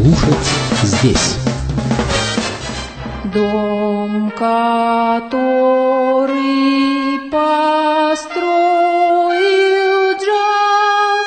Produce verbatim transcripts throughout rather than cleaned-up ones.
послушать здесь. Дом, который построил джаз.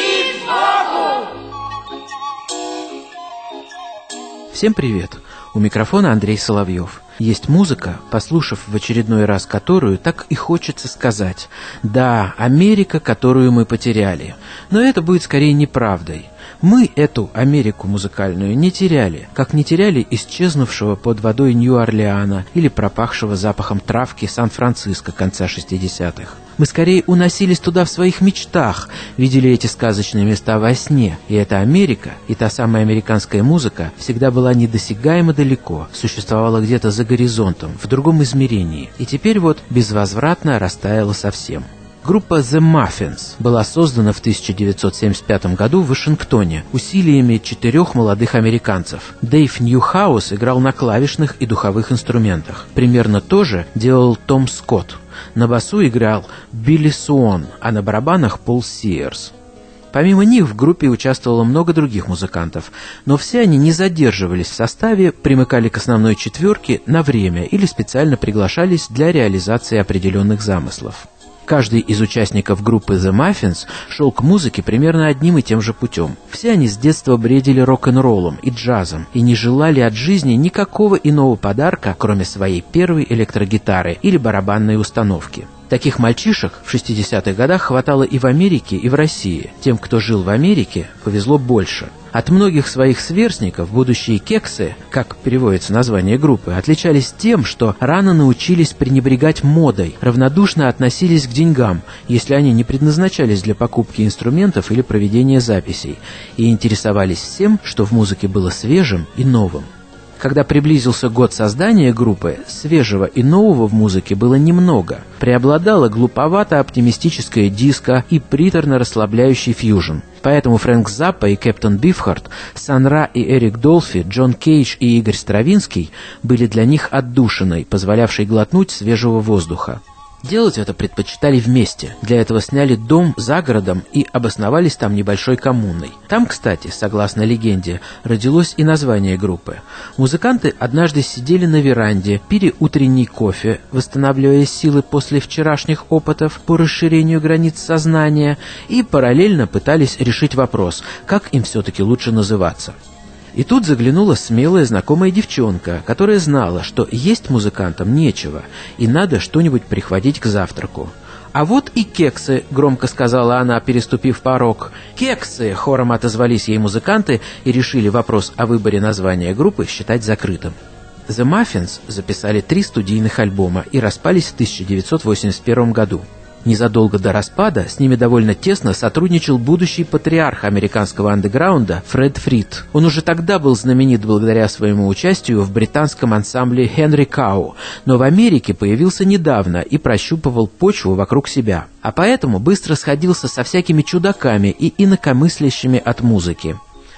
Всем привет! У микрофона Андрей Соловьев. Есть музыка, послушав в очередной раз которую, так и хочется сказать: да, Америка, которую мы потеряли. Но это будет скорее неправдой. Мы эту Америку музыкальную не теряли, как не теряли исчезнувшего под водой Нью-Орлеана или пропахшего запахом травки Сан-Франциско конца шестидесятых. Мы скорее уносились туда в своих мечтах, видели эти сказочные места во сне. И эта Америка, и та самая американская музыка всегда была недосягаемо далеко, существовала где-то за горизонтом, в другом измерении. И теперь вот безвозвратно растаяла совсем. Группа The Muffins была создана в тысяча девятьсот семьдесят пятом году в Вашингтоне усилиями четырех молодых американцев. Дэйв Ньюхаус играл на клавишных и духовых инструментах. Примерно то же делал Том Скотт. На басу играл Билли Суон, а на барабанах Пол Сиерс. Помимо них в группе участвовало много других музыкантов, но все они не задерживались в составе, примыкали к основной четверке на время или специально приглашались для реализации определенных замыслов. Каждый из участников группы The Muffins шел к музыке примерно одним и тем же путем. Все они с детства бредили рок-н-роллом и джазом и не желали от жизни никакого иного подарка, кроме своей первой электрогитары или барабанной установки. Таких мальчишек в шестидесятых годах хватало и в Америке, и в России. Тем, кто жил в Америке, повезло больше. От многих своих сверстников будущие кексы, как переводится название группы, отличались тем, что рано научились пренебрегать модой, равнодушно относились к деньгам, если они не предназначались для покупки инструментов или проведения записей, и интересовались всем, что в музыке было свежим и новым. Когда приблизился год создания группы, свежего и нового в музыке было немного. Преобладала глуповато-оптимистическая диско и приторно-расслабляющий фьюжн. Поэтому Фрэнк Заппа и Кэптон Бифхард, Сан Ра и Эрик Долфи, Джон Кейдж и Игорь Стравинский были для них отдушиной, позволявшей глотнуть свежего воздуха. Делать это предпочитали вместе. Для этого сняли дом за городом и обосновались там небольшой коммуной. Там, кстати, согласно легенде, родилось и название группы. Музыканты однажды сидели на веранде, пили утренний кофе, восстанавливая силы после вчерашних опытов по расширению границ сознания, и параллельно пытались решить вопрос, как им все-таки лучше называться. И тут заглянула смелая знакомая девчонка, которая знала, что есть музыкантам нечего, и надо что-нибудь прихватить к завтраку. «А вот и кексы», — громко сказала она, переступив порог. «Кексы!» — хором отозвались ей музыканты и решили вопрос о выборе названия группы считать закрытым. The Muffins записали три студийных альбома и распались в тысяча девятьсот восемьдесят первом году. Незадолго до распада с ними довольно тесно сотрудничал будущий патриарх американского андеграунда Фред Фрид. Он уже тогда был знаменит благодаря своему участию в британском ансамбле Henry Cow, но в Америке появился недавно и прощупывал почву вокруг себя. А поэтому быстро сходился со всякими чудаками и инакомыслящими от музыки.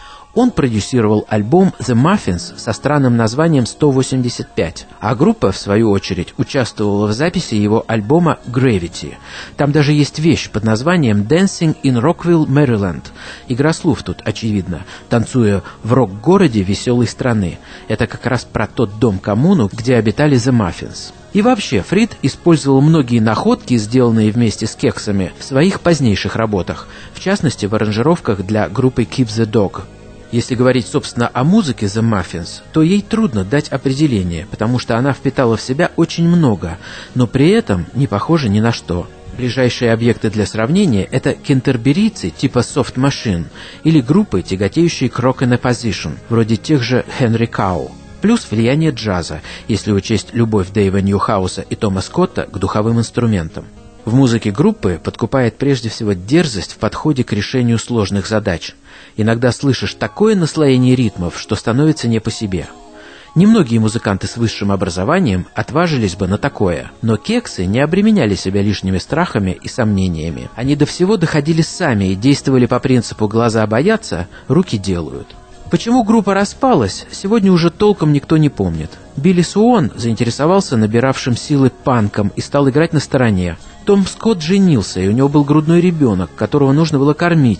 Он продюсировал альбом The Muffins со странным названием сто восемьдесят пять, а группа, в свою очередь, участвовала в записи его альбома Gravity. Там даже есть вещь под названием Dancing in Rockville, Maryland. Игра слов тут, очевидно, танцуя в рок-городе веселой страны. Это как раз про тот дом-коммуну, где обитали The Muffins. И вообще, Фрид использовал многие находки, сделанные вместе с кексами, в своих позднейших работах, в частности, в аранжировках для группы Keep the Dog. Если говорить, собственно, о музыке The Muffins, то ей трудно дать определение, потому что она впитала в себя очень много, но при этом не похожа ни на что. Ближайшие объекты для сравнения – это кентерберийцы типа Soft Machine или группы, тяготеющие к Rock and Opposition, вроде тех же Henry Cow. Плюс влияние джаза, если учесть любовь Дэйва Ньюхауса и Тома Скотта к духовым инструментам. В музыке группы подкупает прежде всего дерзость в подходе к решению сложных задач. Иногда слышишь такое наслоение ритмов, что становится не по себе. Немногие музыканты с высшим образованием отважились бы на такое, но кексы не обременяли себя лишними страхами и сомнениями. Они до всего доходили сами и действовали по принципу «глаза боятся, руки делают». Почему группа распалась, сегодня уже толком никто не помнит. Билли Суон заинтересовался набиравшим силы панком и стал играть на стороне. Том Скотт женился, и у него был грудной ребенок, которого нужно было кормить.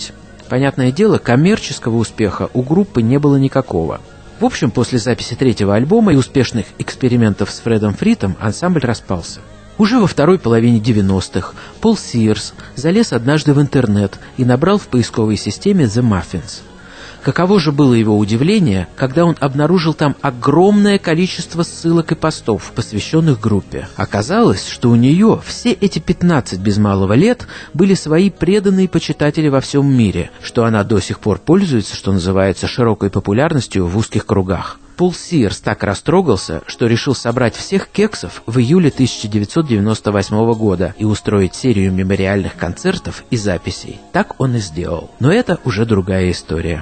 Понятное дело, коммерческого успеха у группы не было никакого. В общем, после записи третьего альбома и успешных экспериментов с Фредом Фритом ансамбль распался. Уже во второй половине девяностых Пол Сиерс залез однажды в интернет и набрал в поисковой системе «The Muffins». Каково же было его удивление, когда он обнаружил там огромное количество ссылок и постов, посвященных группе. Оказалось, что у нее все эти пятнадцать без малого лет были свои преданные почитатели во всем мире, что она до сих пор пользуется, что называется, широкой популярностью в узких кругах. Пол Сиерс так растрогался, что решил собрать всех кексов в июле тысяча девятьсот девяносто восьмого года и устроить серию мемориальных концертов и записей. Так он и сделал. Но это уже другая история.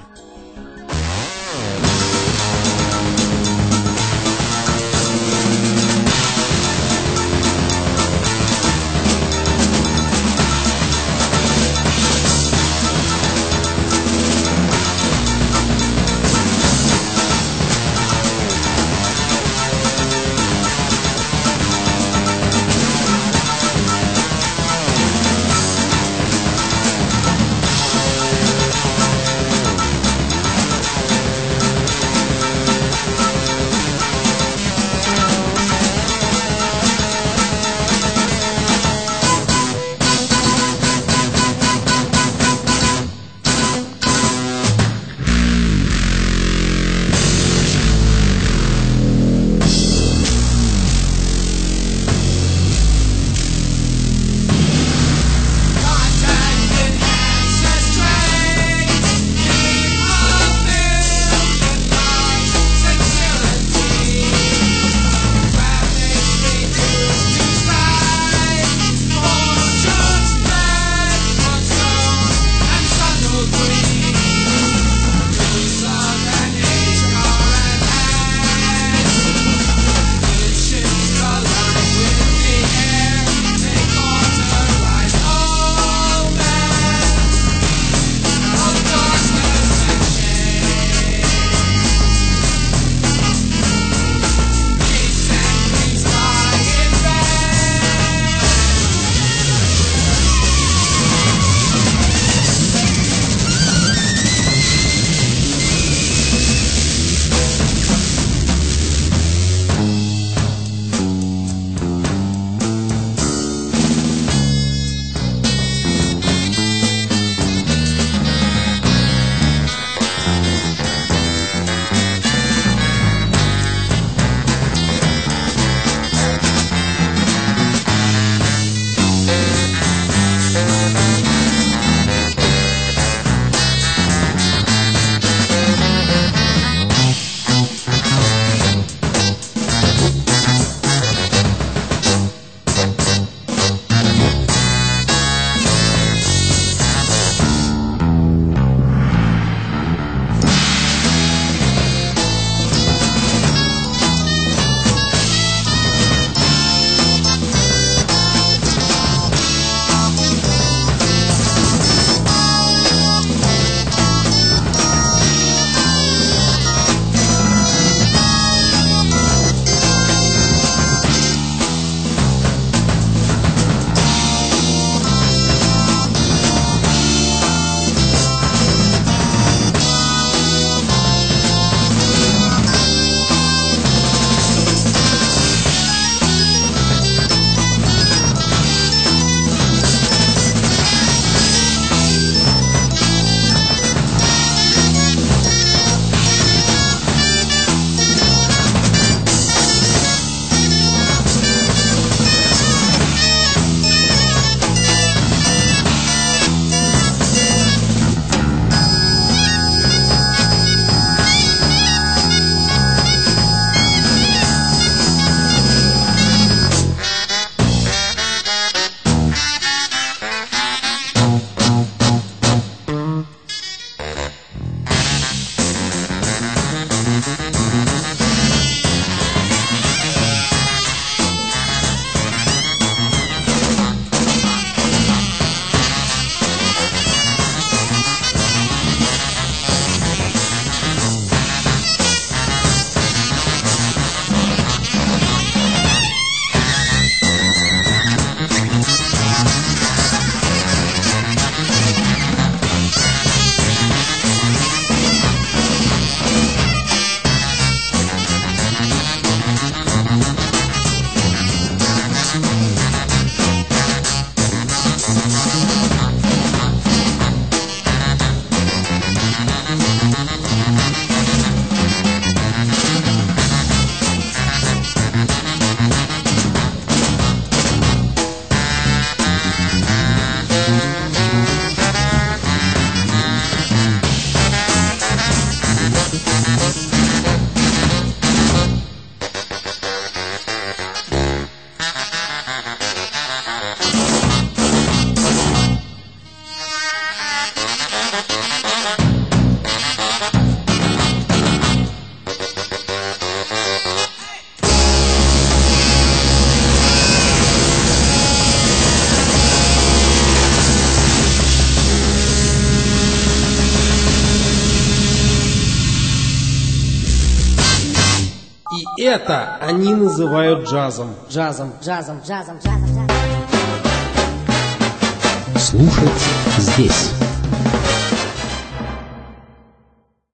И это они называют джазом. Джазом, джазом, джазом, джазом, джазом. Слушать здесь.